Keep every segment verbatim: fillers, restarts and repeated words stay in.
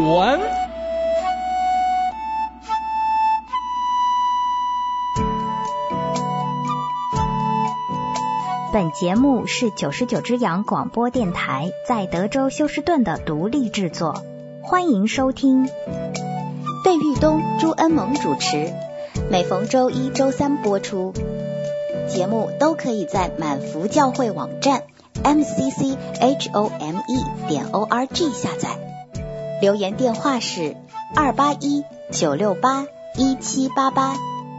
传。 本节目是九十九只羊广播电台在德州休斯顿的独立制作，欢迎收听。费玉东、朱恩萌主持，每逢周一、周三播出。节目都可以在满福教会网站 m c c h o m e 点 o r g 下载。留言电话是二八一九六八一七八八。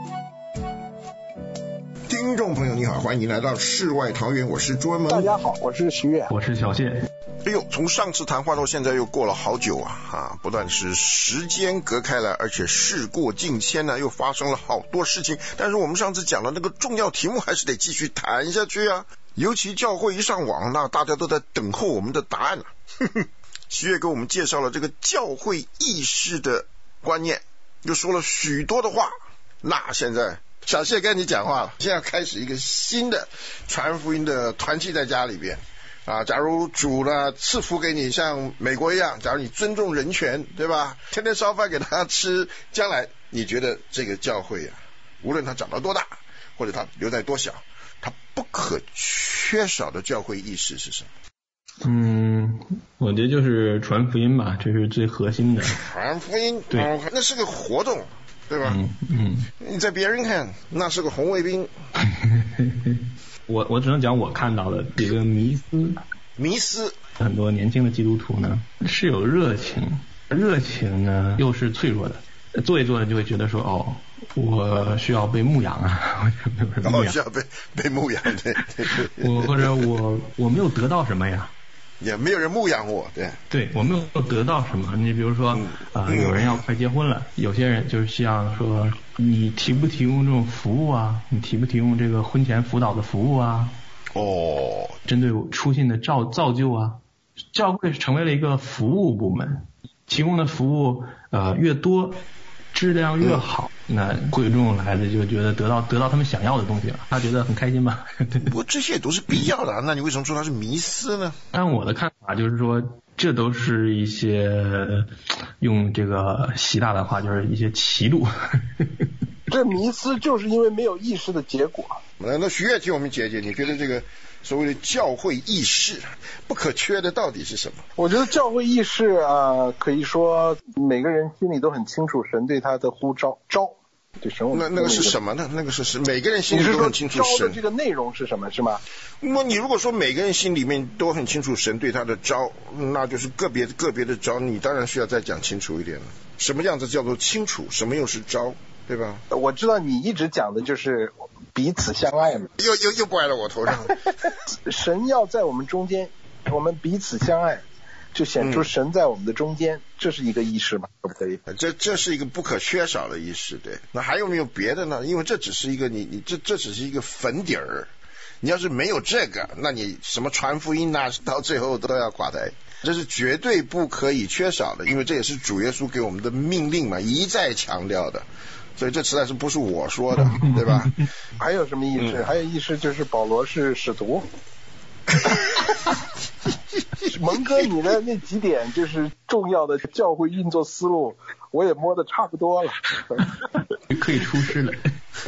听众朋友你好，欢迎来到世外桃源，我是朱恩萌。 大家好，我是徐悦， 我是小谢。 哎呦，从上次谈话到现在又过了好久啊，啊，不但是时间隔开了，而且事过境迁呢，又发生了好多事情。但是我们上次讲的那个重要题目还是得继续谈下去啊。尤其教会一上网，那大家都在等候我们的答案了。徐悦给我们介绍了这个教会意识的观念，又说了许多的话。那现在小谢跟你讲话了，现在开始一个新的传福音的团契在家里边啊。假如主呢赐福给你，像美国一样，假如你尊重人权，对吧？天天烧饭给他吃，将来你觉得这个教会啊，无论它长到多大，或者它留在多小，它不可缺少的教会意识是什么？ 嗯，我觉得就是传福音吧，这是最核心的。 传福音， 对， 嗯、那是个活动。对吧？ 嗯嗯， 你在别人看那是个红卫兵。 我我只能讲我看到的这个迷思。 迷思， 很多年轻的基督徒呢是有热情，热情呢又是脆弱的。做一做呢就会觉得说，哦，我需要被牧养啊，我哦，需要被被牧养，对对对。 我或者我我没有得到什么呀。 也没有人牧养我，对， 对我没有得到什么。你比如说，啊、嗯呃，有人要快结婚了，有些人就是希望说，你提不提供这种服务啊？你提不提供这个婚前辅导的服务啊？ 哦， 针对出信的造造就啊，教会成为了一个服务部门，提供的服务呃越多，质量越好。嗯，那贵重来的就觉得得到得到他们想要的东西了，他觉得很开心吧？ 不过这些都是必要的，那你为什么说它是迷思呢？ 按我的看法就是说，这都是一些用这个习大的话就是一些歧路。 这迷思就是因为没有意识的结果。 那那徐悦替我们解解，你觉得这个所谓的教会意识不可缺的到底是什么？ 我觉得教会意识啊，可以说每个人心里都很清楚神对他的呼召召。对神， 那那个是什么呢？那个是是每个人心里都很清楚神。 召的这个内容是什么？是吗？ 那你如果说每个人心里面都很清楚神对他的召，那就是个别个别的召，你当然需要再讲清楚一点了。什么样子叫做清楚？什么又是召？对吧？ 我知道你一直讲的就是彼此相爱嘛。 又又又怪了我头上。 神要在我们中间，我们彼此相爱，就显出神在我们的中间，嗯，这是一个意识嘛，可不可以？ 这这是一个不可缺少的意识，对。那还有没有别的呢？因为这只是一个你你这这只是一个粉底儿，你要是没有这个，那你什么传福音啊，到最后都要垮台。这是绝对不可以缺少的，因为这也是主耶稣给我们的命令嘛，一再强调的。所以这实在是不是我说的，对吧？ 还有什么意识？嗯，还有意识就是保罗是使徒。蒙哥，你的那几点就是重要的教会运作思路，我也摸得差不多了。 可以出师了。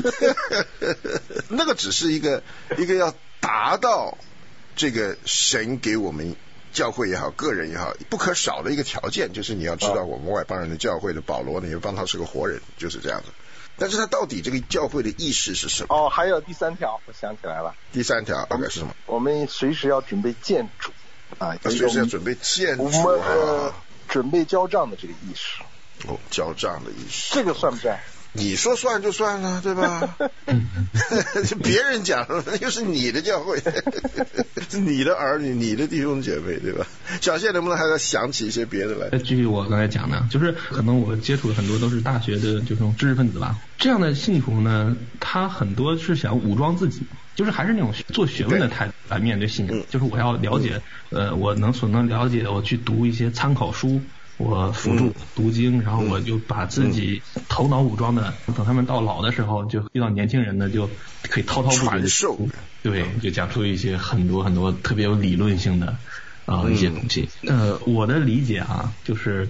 那个只是一个一个要达到这个神给我们教会也好，个人也好，不可少的一个条件，就是你要知道我们外邦人的教会的保罗呢，也帮他是个活人，就是这样的。但是他到底这个教会的意识是什么？ 哦，还有第三条，我想起来了。 第三条大概是什么？ 我们随时要准备建主啊， 随时要准备建主， 我们、呃、准备交账的这个意识。 哦，交账的意识， 这个算不算？ 你说算就算了，对吧？别人讲又是你的教会，是你的儿女，你的弟兄姐妹，对吧？小谢能不能还要想起一些别的来？ 继续我刚才讲的，就是可能我接触的很多都是大学的这种知识分子吧。这样的信徒呢，他很多是想武装自己，就是还是那种做学问的态度来面对信仰，就是我要了解，呃，我能所能了解，我去读一些参考书。我辅助读经，然后我就把自己头脑武装的，等他们到老的时候，就遇到年轻人呢，就可以滔滔不绝的授， 对，就讲出一些很多很多特别有理论性的啊、呃、一些东西。呃，我的理解啊，就是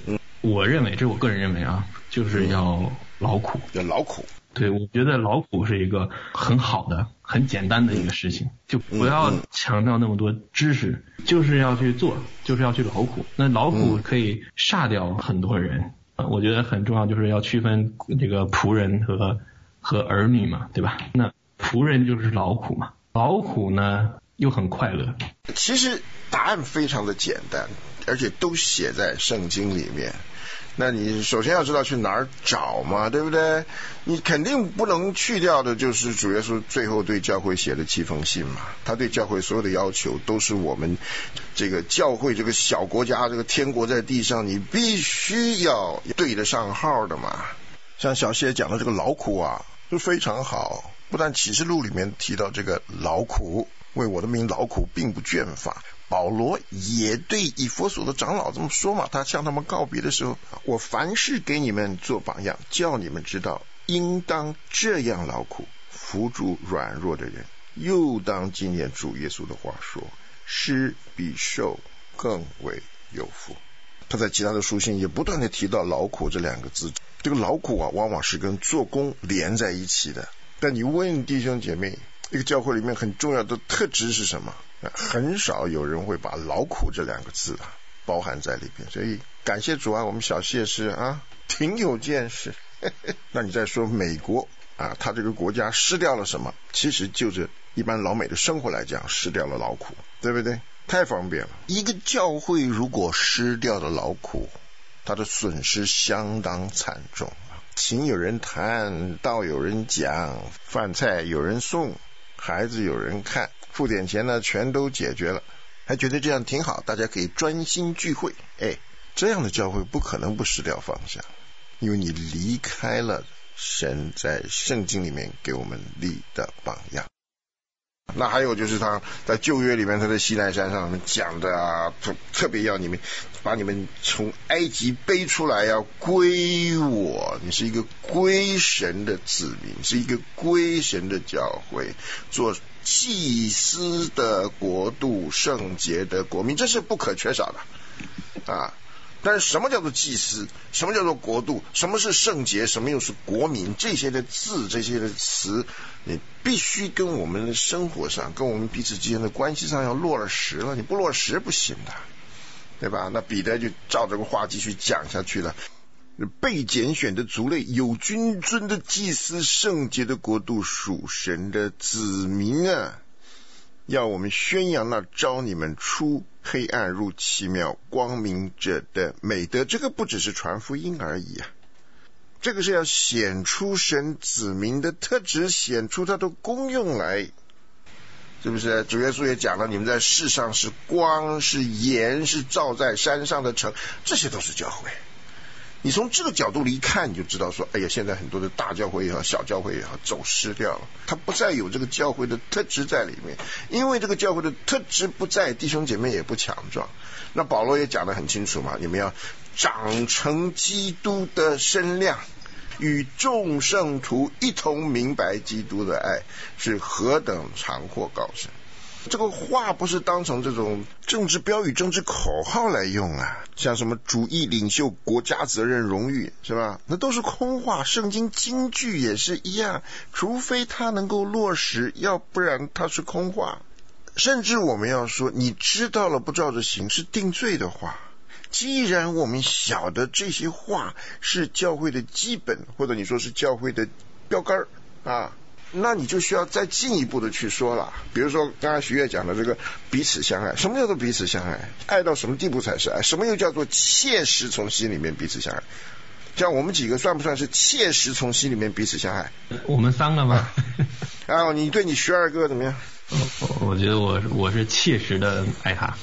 我认为，这是我个人认为啊，就是要劳苦， 要劳苦。 对，我觉得劳苦是一个很好的、很简单的一个事情，就不要强调那么多知识，就是要去做，就是要去劳苦。那劳苦可以煞掉很多人，我觉得很重要，就是要区分这个仆人和和儿女嘛，对吧？那仆人就是劳苦嘛，劳苦呢又很快乐。 其实答案非常的简单，而且都写在圣经里面。那你首先要知道去哪儿找嘛，对不对？你肯定不能去掉的就是主耶稣最后对教会写的七封信嘛。他对教会所有的要求都是我们这个教会这个小国家，这个天国在地上，你必须要对得上号的嘛。像小谢讲的这个劳苦啊，就非常好。不但启示录里面提到这个劳苦，为我的名劳苦并不倦乏，保罗也对以弗所的长老这么说嘛，他向他们告别的时候，我凡事给你们做榜样，叫你们知道应当这样劳苦，扶助软弱的人，又当纪念主耶稣的话说，施比受更为有福。他在其他的书信也不断的提到劳苦这两个字，这个劳苦啊往往是跟做工连在一起的。但你问弟兄姐妹，一个教会里面很重要的特质是什么？很少有人会把劳苦这两个字啊包含在里边。所以感谢主啊，我们小谢是啊挺有见识。那你再说美国啊，他这个国家失掉了什么？其实就是一般老美的生活来讲，失掉了劳苦，对不对？太方便了。一个教会如果失掉了劳苦，它的损失相当惨重。琴有人弹，道有人讲，饭菜有人送，孩子有人看，付点钱呢全都解决了，还觉得这样挺好，大家可以专心聚会。哎，这样的教会不可能不失掉方向，因为你离开了神在圣经里面给我们立的榜样。那还有就是他在旧约里面，他在西奈山上讲的啊，特别要你们把你们从埃及背出来，要归我，你是一个归神的子民，是一个归神的教会，做祭司的国度，圣洁的国民，这是不可缺少的啊。但是什么叫做祭司，什么叫做国度，什么是圣洁，什么又是国民，这些的字，这些的词，你必须跟我们的生活上，跟我们彼此之间的关系上要落了实了，你不落实不行的，对吧？那彼得就照这个话继续讲下去了。被拣选的族类，有君尊的祭司，圣洁的国度，属神的子民啊，要我们宣扬那召你们出黑暗入奇妙光明者的美德。这个不只是传福音而已啊，这个是要显出神子民的特质，显出它的功用来，是不是？主耶稣也讲了，你们在世上是光，是盐，是照在山上的城，这些都是教会。你从这个角度里看，你就知道说，哎呀，现在很多的大教会也好，小教会也好，走失掉了，它不再有这个教会的特质在里面。因为这个教会的特质不在，弟兄姐妹也不强壮。那保罗也讲得很清楚嘛，你们要长成基督的身量，与众圣徒一同明白基督的爱是何等长阔高深。这个话不是当成这种政治标语、政治口号来用啊，像什么主义领袖、国家责任、荣誉，是吧？那都是空话。圣经金句也是一样，除非它能够落实，要不然它是空话。甚至我们要说，你知道了不照着行是定罪的话。既然我们晓得这些话是教会的基本，或者你说是教会的标杆啊，那你就需要再进一步的去说了。比如说刚才徐悦讲的这个彼此相爱，什么叫做彼此相爱？爱到什么地步才是爱？什么又叫做切实从心里面彼此相爱？像我们几个算不算是切实从心里面彼此相爱？ 我们三个吗？ 啊，你对你徐二哥怎么样？ 我, 我觉得我我是切实的爱他。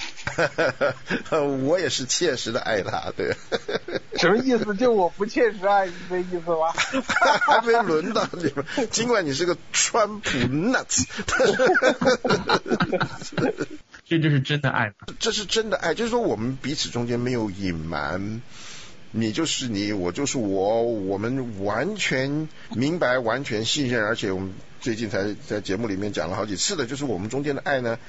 我也是切实的爱他，对。 什么意思？就我不切实爱，是这意思吗？ 还没轮到你们，尽管你是个川普 nuts。 这就是真的爱， 这是真的爱，就是说我们彼此中间没有隐瞒。你就是你，我就是我，我们完全明白，完全信任，而且我们最近才在节目里面讲了好几次的，就是我们中间的爱呢，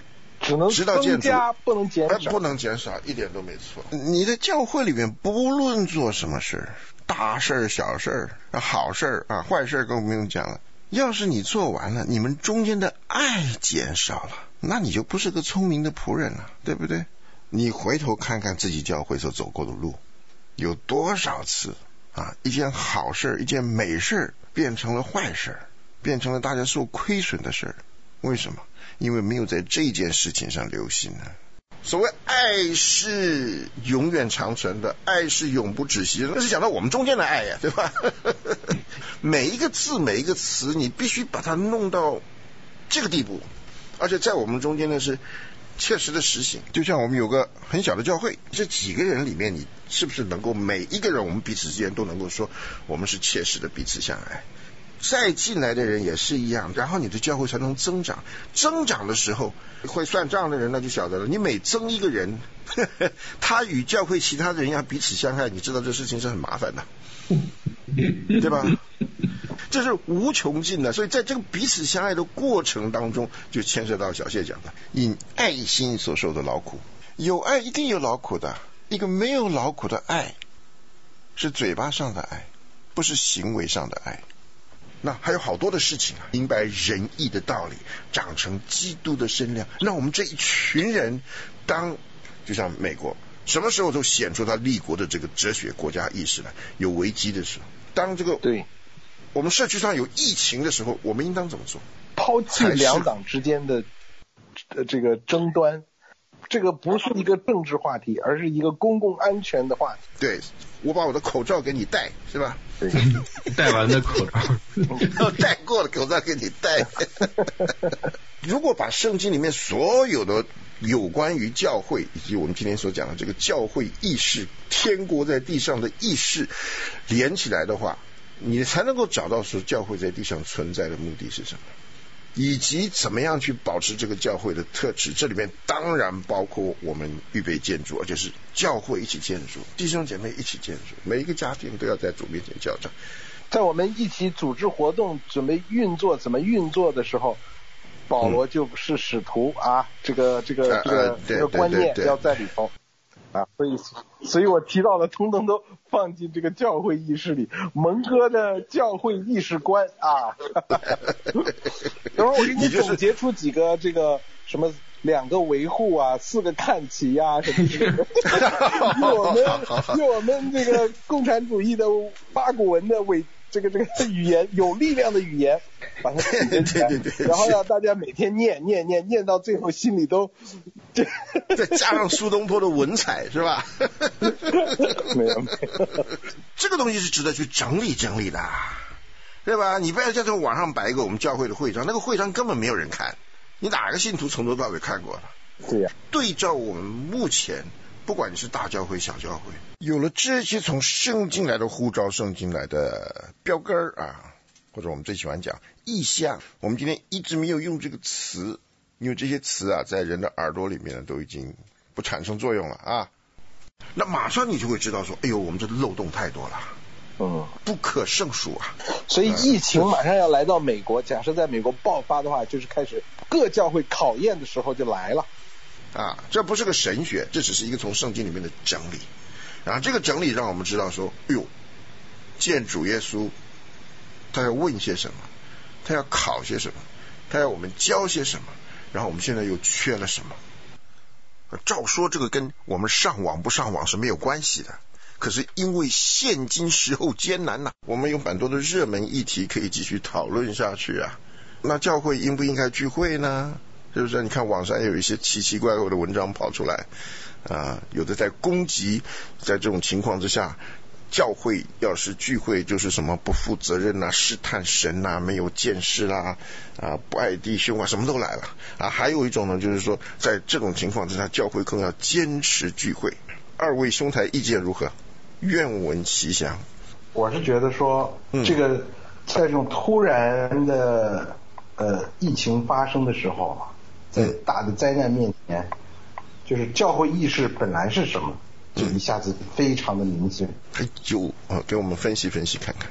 只能增加不能减少， 不能减少，一点都没错。你的教会里面不论做什么事，大事小事好事啊坏事更不用讲了，要是你做完了，你们中间的爱减少了，那你就不是个聪明的仆人了，对不对？你回头看看自己教会所走过的路，有多少次啊一件好事一件美事变成了坏事，变成了大家受亏损的事，为什么？因为没有在这件事情上留心呢。所谓爱是永远长存的，爱是永不止息的，那是讲到我们中间的爱呀，对吧？每一个字每一个词你必须把它弄到这个地步，而且在我们中间呢是切实的实行。就像我们有个很小的教会，这几个人里面你是不是能够每一个人我们彼此之间都能够说我们是切实的彼此相爱，再进来的人也是一样，然后你的教会才能增长。增长的时候会算账的人那就晓得了，你每增一个人呵呵他与教会其他的人要彼此相爱，你知道这事情是很麻烦的，对吧？这是无穷尽的。所以在这个彼此相爱的过程当中，就牵涉到小谢讲的因爱心所受的劳苦。有爱一定有劳苦的，一个没有劳苦的爱是嘴巴上的爱，不是行为上的爱。那还有好多的事情啊，明白仁义的道理，长成基督的身量。那我们这一群人，当就像美国什么时候都显出他立国的这个哲学国家意识来，有危机的时候，当这个对我们社区上有疫情的时候，我们应当怎么做？ 抛弃两党之间的这个争端，这个不是一个政治话题，而是一个公共安全的话题。 对，我把我的口罩给你戴，是吧？ 对， 戴完的口罩， 戴过的口罩给你戴。如果把圣经里面所有的有关于教会以及我们今天所讲的这个教会意识，天国在地上的意识连起来的话，你才能够找到说教会在地上存在的目的是什么，以及怎么样去保持这个教会的特质。这里面当然包括我们预备建筑，而且是教会一起建筑，弟兄姐妹一起建筑，每一个家庭都要在主面前交账。 在我们一起组织活动准备运作怎么运作的时候，保罗就是使徒啊，这个这个这个这个观念要在里头啊，所以所以我提到的通通都放进这个教会意识里，蒙哥的教会意识观啊。然后我给你总结出几个这个什么两个维护啊，四个看齐啊什么之类的，用我们用我们这个共产主义的八股文的伪这个这个语言，有力量的语言，把它总结起来，然后让大家每天念念念念到最后心里都， 再加上苏东坡的文采，是吧？ 没有没有， 这个东西是值得去整理整理的，对吧？你不要在这个网上摆一个我们教会的会章，那个会章根本没有人看，你哪个信徒从头到尾看过了？ 对呀、啊。 对照我们目前，不管你是大教会小教会，有了这些从圣经来的呼召，圣经来的标杆啊，或者我们最喜欢讲意象，我们今天一直没有用这个词，因为这些词啊在人的耳朵里面都已经不产生作用了啊。那马上你就会知道说，哎呦，我们这漏洞太多了， 嗯， 不可胜数啊。 所以疫情马上要来到美国，假设在美国爆发的话，就是开始各教会考验的时候就来了啊。这不是个神学，这只是一个从圣经里面的整理，然后这个整理让我们知道说，哎呦，见主耶稣他要问些什么，他要考些什么，他要我们教些什么，然后我们现在又缺了什么。照说这个跟我们上网不上网是没有关系的，可是因为现今时候艰难呐、啊，我们有蛮多的热门议题可以继续讨论下去啊。那教会应不应该聚会呢？是不是？你看网上有一些奇奇怪怪的文章跑出来啊，有的在攻击，在这种情况之下，教会要是聚会就是什么不负责任啊，试探神啊，没有见识啦、啊，啊不爱弟兄啊，什么都来了啊。还有一种呢，就是说在这种情况之下，教会更要坚持聚会。二位兄台意见如何？愿闻其详。 我是觉得说，嗯、这个在这种突然的呃疫情发生的时候，在大的灾难面前，嗯、就是教会意识本来是什么？就一下子非常的明显。 就啊，给我们分析分析看看。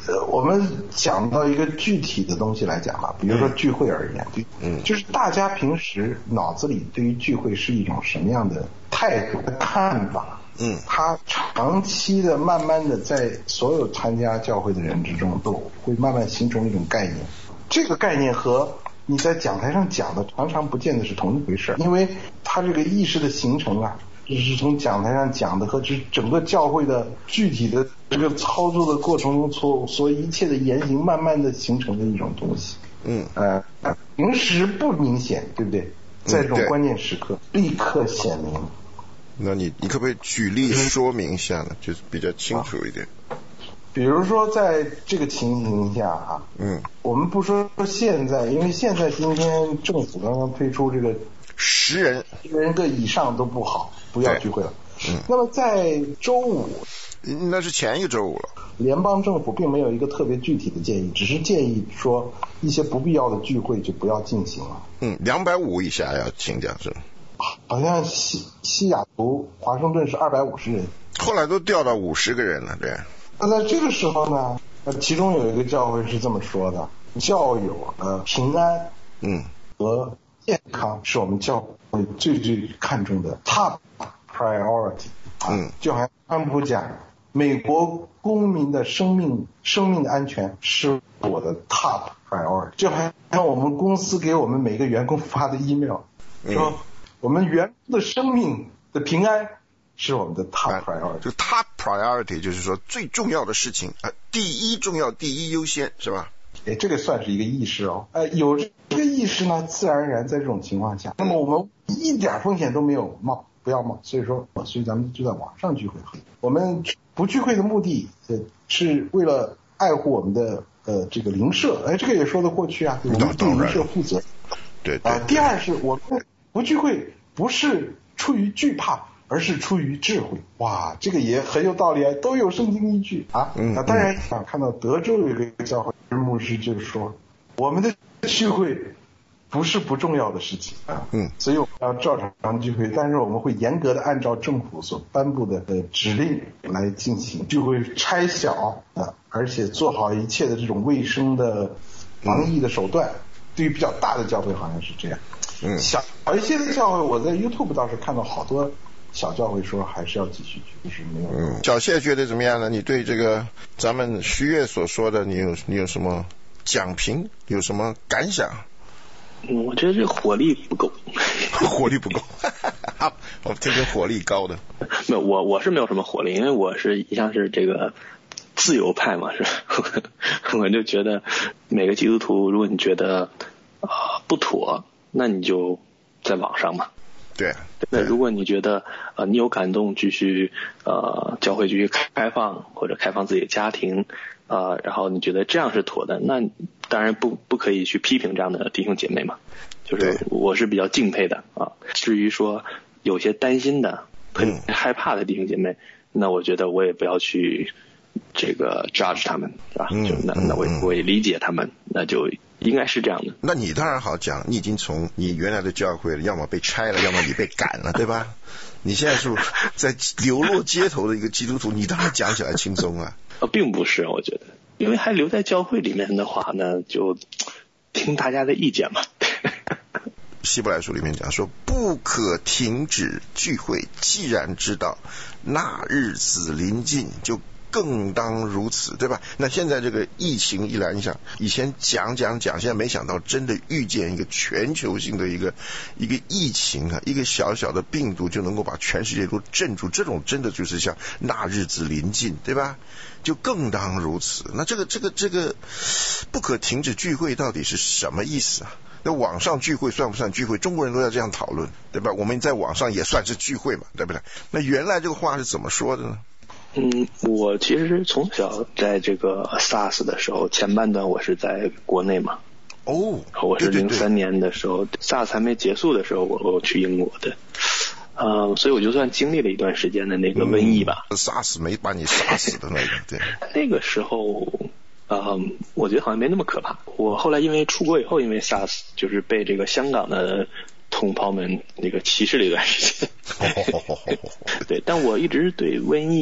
呃，我们讲到一个具体的东西来讲吧，比如说聚会而言， 嗯， 就是大家平时脑子里对于聚会是一种什么样的态度、看法？ 嗯， 他长期的、慢慢的在所有参加教会的人之中，都会慢慢形成一种概念。这个概念和你在讲台上讲的常常不见得是同一回事，因为他这个意识的形成啊，就是从讲台上讲的和这整个教会的具体的这个操作的过程中所所一切的言行，慢慢的形成的一种东西。 嗯， 呃，平时不明显，对不对？在这种关键时刻，嗯、立刻显明。 那你你可不可以举例说明一下呢？就是比较清楚一点。 啊、比如说在这个情形下啊， 嗯， 我们不说现在，因为现在今天政府刚刚推出这个十人十人个以上都不好，不要聚会了。 嗯， 那么在周五， 那是前一个周五了。 联邦政府并没有一个特别具体的建议，只是建议说一些不必要的聚会就不要进行了。 嗯，两百五以下要请假是吗？ 好像西西雅图、华盛顿是二百五十人， 后来都调到五十个人了，对。 那在这个时候呢，其中有一个教会是这么说的：教友的平安， 嗯， 和健康是我们教会最最看重的 top priority。 嗯， 就好像川普讲，美国公民的生命生命的安全是我的 top priority。就好像我们公司给我们每个员工发的 email 说。嗯，我们员工的生命的平安是我们的 top priority。 这个 top priority 就是说最重要的事情啊、呃，第一重要，第一优先，是吧？ 哎，这个算是一个意识哦。呃，有这个意识呢，自然而然在这种情况下，那么我们一点风险都没有冒，不要冒。所以说，所以咱们就在网上聚会。我们不聚会的目的，呃，是为了爱护我们的呃这个邻舍。哎，这个也说得过去啊，我们对邻舍负责。 对对。 啊、呃，第二是我们。不聚会不是出于惧怕，而是出于智慧。哇，这个也很有道理啊，都有圣经依据啊。嗯，啊，当然啊，看到德州有一个教会牧师就是说，我们的聚会不是不重要的事情啊。嗯，所以我们要照常聚会，但是我们会严格的按照政府所颁布的呃指令来进行聚会拆小啊，而且做好一切的这种卫生的防疫的手段。嗯、对于比较大的教会好像是这样。 嗯， 小一些的教会，我在 YouTube 倒是看到好多小教会说还是要继续去，就是没有。 嗯，小谢觉得怎么样呢？你对这个咱们徐悦所说的，你有你有什么讲评？有什么感想？ 嗯，我觉得这火力不够。 火力不够。好，我这个火力高的。 没有，我我是没有什么火力，因为我是一向是这个自由派嘛，是。我就觉得每个基督徒，如果你觉得啊、呃、不妥。那你就在网上嘛。 对。 那如果你觉得呃你有感动，继续呃教会继续开放或者开放自己的家庭呃然后你觉得这样是妥的，那当然不不可以去批评这样的弟兄姐妹嘛。就是我是比较敬佩的啊。至于说有些担心的、很害怕的弟兄姐妹，嗯、那我觉得我也不要去这个 judge 他们，是吧？嗯、就那那我我也理解他们，那就。应该是这样的。 那你当然好讲，你已经从你原来的教会要么被拆了，要么你被赶了，对吧？你现在是在流落街头的一个基督徒，你当然讲起来轻松啊。 呃，并不是，我觉得，因为还留在教会里面的话呢，就听大家的意见嘛。 希伯来书里面讲说，不可停止聚会，既然知道那日子临近，就更当如此，对吧？那现在这个疫情一来，你想以前讲讲讲，现在没想到真的遇见一个全球性的一个一个疫情啊，一个小小的病毒就能够把全世界都镇住，这种真的就是像那日子临近，对吧？就更当如此。那这个这个这个不可停止聚会到底是什么意思啊？那网上聚会算不算聚会？中国人都要这样讨论，对吧？我们在网上也算是聚会嘛，对不对？那原来这个话是怎么说的呢？ 嗯，我其实从小在这个 SARS 的时候，前半段我是在国内嘛。 哦， 我是零三年的时候 ，SARS 还没结束的时候，我我去英国的。呃，所以我就算经历了一段时间的那个瘟疫吧。 嗯、SARS 没把你杀死的那个，对。 那个时候，呃，我觉得好像没那么可怕。我后来因为出国以后，因为 SARS 就是被这个香港的同胞们那个歧视了一段时间。对，但我一直对瘟疫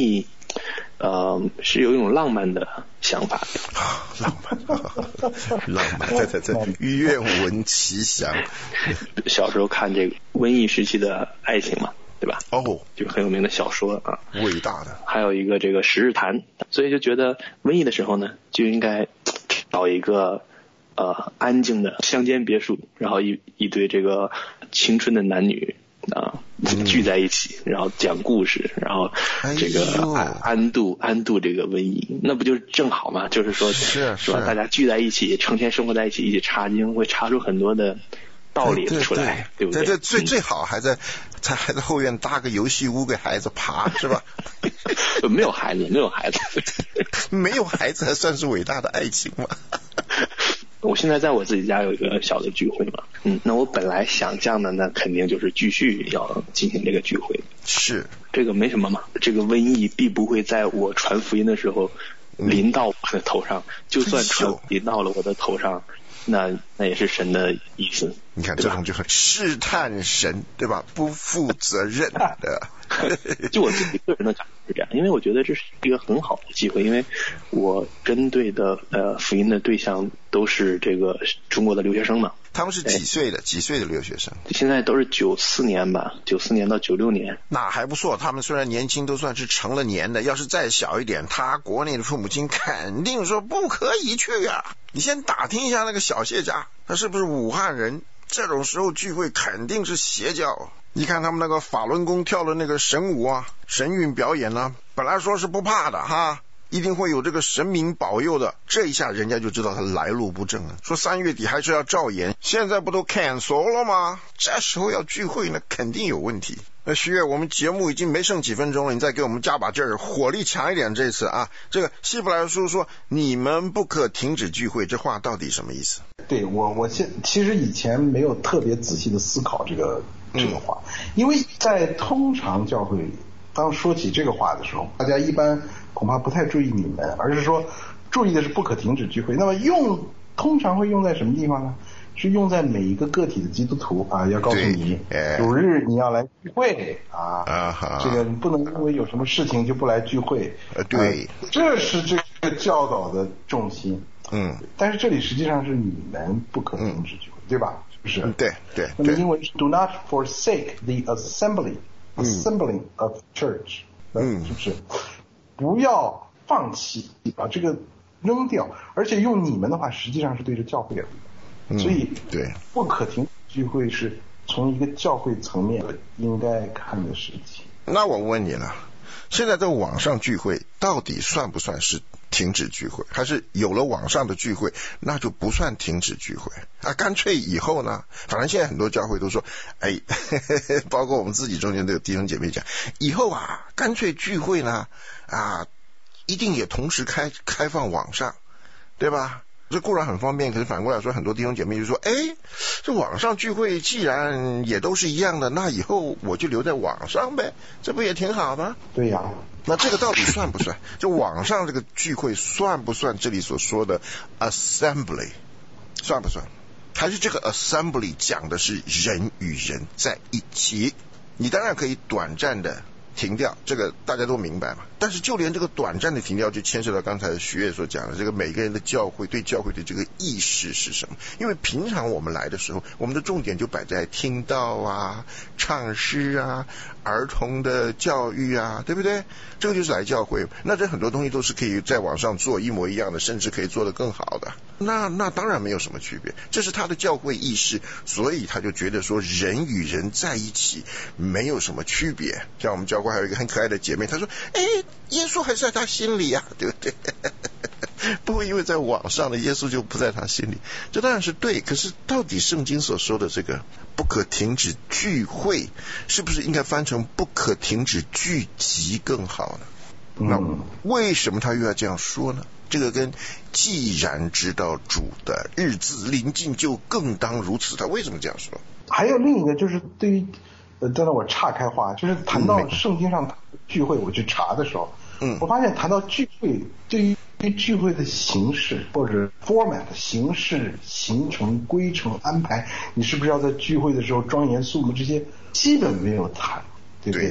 呃，是有一种浪漫的想法的。 啊，浪漫，浪漫，对对对，愿闻其详。 小时候看这个瘟疫时期的爱情嘛，对吧？ 哦， 就是很有名的小说啊， 伟大的。 还有一个这个《十日谈》，所以就觉得瘟疫的时候呢，就应该找一个呃安静的乡间别墅，然后一一堆这个青春的男女啊、呃、聚在一起，然后讲故事，然后这个安安度安度这个瘟疫，那不就是正好嘛？就是说是是吧？大家聚在一起，成天生活在一起，一起查经，会查出很多的道理出来，对不对？ 对对，最最好还在在还在后院搭个游戏屋给孩子爬，是吧？ 没有孩子，没有孩子， 没有孩子还算是伟大的爱情吗？ 我现在在我自己家有一个小的聚会嘛，嗯，那我本来想象的那肯定就是继续要进行这个聚会， 是这个没什么嘛，这个瘟疫必不会在我传福音的时候临到我的头上，嗯、就算传临到了我的头上，那那也是神的意思。 你看这种就很试探神，对吧？不负责任的。 就我自己个人的感觉是这样，因为我觉得这是一个很好的机会，因为我针对的呃福音的对象都是这个中国的留学生嘛。 他们是几岁的？几岁的留学生？ 现在都是九四年吧，九四年到九六年。 那还不错，他们虽然年轻，都算是成了年的。要是再小一点，他国内的父母亲肯定说不可以去啊。你先打听一下那个小谢家，他是不是武汉人？这种时候聚会肯定是邪教。你看他们那个法轮功跳的那个神舞啊，神韵表演啊，本来说是不怕的哈，一定会有这个神明保佑的，这一下人家就知道他来路不正了。说三月底还是要照演，现在不都 cancel 了吗？这时候要聚会那肯定有问题。那徐悦，我们节目已经没剩几分钟了，你再给我们加把劲儿，火力强一点这次啊。这个希伯来书说你们不可停止聚会，这话到底什么意思？ 对，我我现其实以前没有特别仔细的思考这个这个话，因为在通常教会里，当说起这个话的时候，大家一般恐怕不太注意你们，而是说注意的是不可停止聚会。那么用通常会用在什么地方呢？是用在每一个个体的基督徒啊，要告诉你主日你要来聚会啊，啊这个你不能因为有什么事情就不来聚会。 呃，对， 呃，这是这个教导的重心。 嗯， 但是这里实际上是你们不可停止聚会，嗯、对吧？是不是？ 对对。 那么英文是 Do not forsake the assembly, assembling of church，嗯，是不是？不要放弃，把这个扔掉，而且用你们的话，实际上是对着教会的。所以， 对， 不可停聚会是从一个教会层面应该看的事情。 那我问你了，现在在网上聚会到底算不算是停止聚会，还是有了网上的聚会那就不算停止聚会啊？干脆以后呢，反正现在很多教会都说，哎，呵呵包括我们自己中间都有弟兄姐妹讲，以后啊，干脆聚会呢啊，一定也同时开开放网上，对吧？这固然很方便，可是反过来说，很多弟兄姐妹就说，哎，这网上聚会既然也都是一样的，那以后我就留在网上呗，这不也挺好吗？ 对呀。 那这个到底算不算？就网上这个聚会算不算这里所说的 assembly？ 算不算？还是这个 assembly 讲的是人与人在一起？你当然可以短暂的停掉，这个大家都明白嘛。但是就连这个短暂的停掉，就牵涉到刚才徐悦所讲的这个每个人的教会对教会的这个意识是什么。因为平常我们来的时候，我们的重点就摆在听道啊、唱诗啊、儿童的教育啊，对不对？这个就是来教会。那这很多东西都是可以在网上做一模一样的，甚至可以做得更好的。那那当然没有什么区别，这是他的教会意识，所以他就觉得说人与人在一起没有什么区别。像我们教会还有一个很可爱的姐妹，她说，哎，耶稣还是在他心里啊，对不对？不会因为在网上的耶稣就不在他心里，这当然是对。可是到底圣经所说的这个不可停止聚会，是不是应该翻成不可停止聚集更好呢？那为什么他又要这样说呢？这个跟既然知道主的日子临近，就更当如此，他为什么这样说？ 还有另一个就是对于呃，当然我岔开话，就是谈到圣经上聚会，我去查的时候，嗯，我发现谈到聚会，对于聚会的形式或者 format 形式、形成、规程、安排，你是不是要在聚会的时候庄严肃穆，这些基本没有谈，对不对？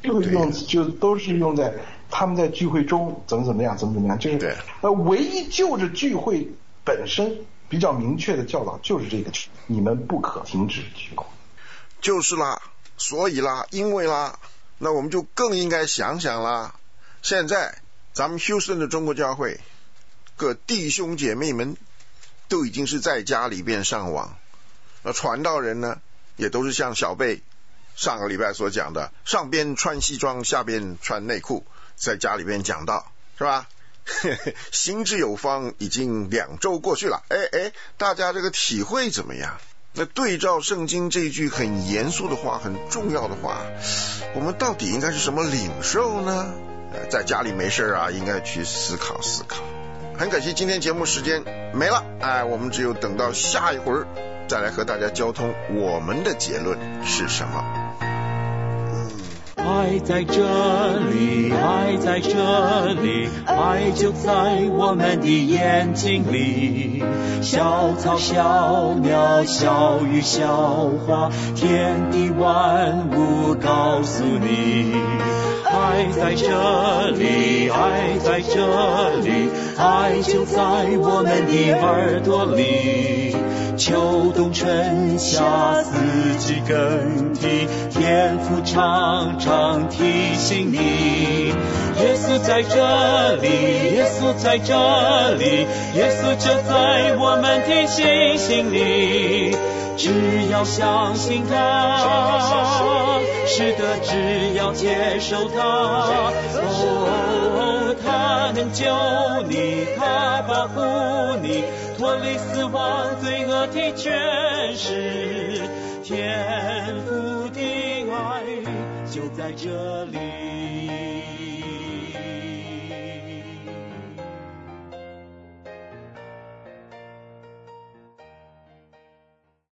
就用就都是用在他们在聚会中怎么怎么样怎么怎么样，就是呃唯一就着聚会本身比较明确的教导就是这个，你们不可停止聚会。 就是啦，所以啦，因为啦，那我们就更应该想想啦。现在咱们休斯顿的中国教会各弟兄姐妹们都已经是在家里边上网，那传道人呢也都是像小贝上个礼拜所讲的，上边穿西装下边穿内裤，在家里边讲道，是吧？行之有方，已经两周过去了，哎哎，大家这个体会怎么样？那对照圣经这句很严肃的话，很重要的话，我们到底应该是什么领受呢？在家里没事啊，应该去思考思考。很可惜今天节目时间没了，哎，我们只有等到下一会儿再来和大家交通我们的结论是什么。 爱在这里，爱在这里，爱就在我们的眼睛里。小草小鸟小鱼小花，天地万物告诉你，爱在这里，爱在这里，爱就在我们的耳朵里。秋冬春夏四季更替，天父常常提醒你，耶稣在这里，耶稣在这里，耶稣就在我们的心心里。只要相信他，是的，只要接受他，哦，他能救你，他保护你，脱离死亡罪恶的权势，天父的爱就在这里。